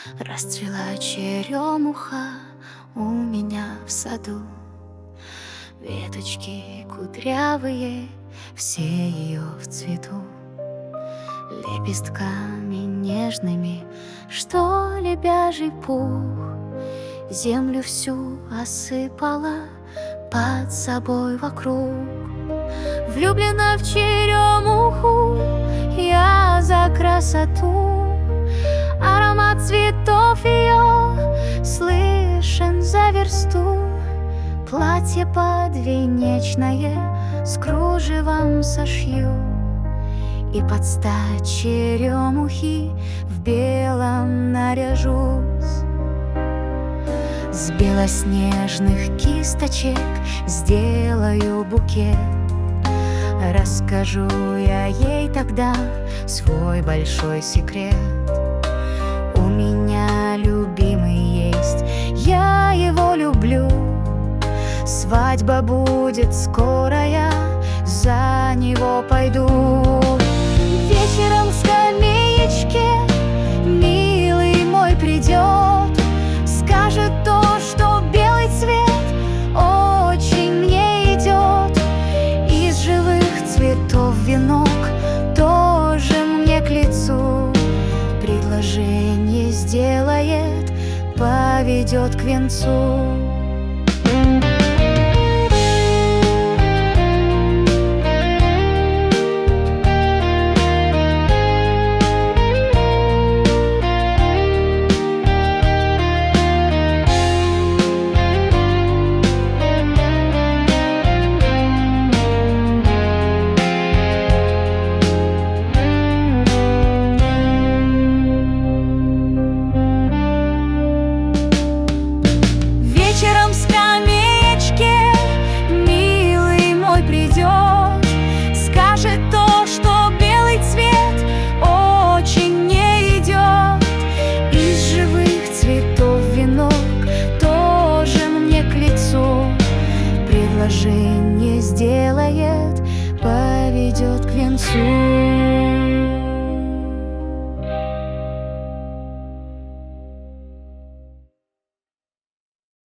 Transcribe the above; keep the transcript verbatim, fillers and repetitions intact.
Расцвела черемуха у меня в саду. Веточки кудрявые, все ее в цвету. Лепестками нежными, что лебяжий пух землю всю осыпала под собой вокруг. Влюблена в черемуху я за красоту, аромат цветов ее слышен за версту. Платье подвенечное с кружевом сошью, и под стать черемухи в белом наряжусь. С белоснежных кисточек сделаю букет. Расскажу я ей тогда свой большой секрет. У меня любимый есть, я его люблю. Свадьба будет скорая, за него пойду. Вечером к скамеечке милый мой придет, скажет то, что белый цвет очень мне идет. Из живых цветов венок тоже мне к лицу. Предложение сделает, поведет к венцу. Предложение сделает, поведет к венцу.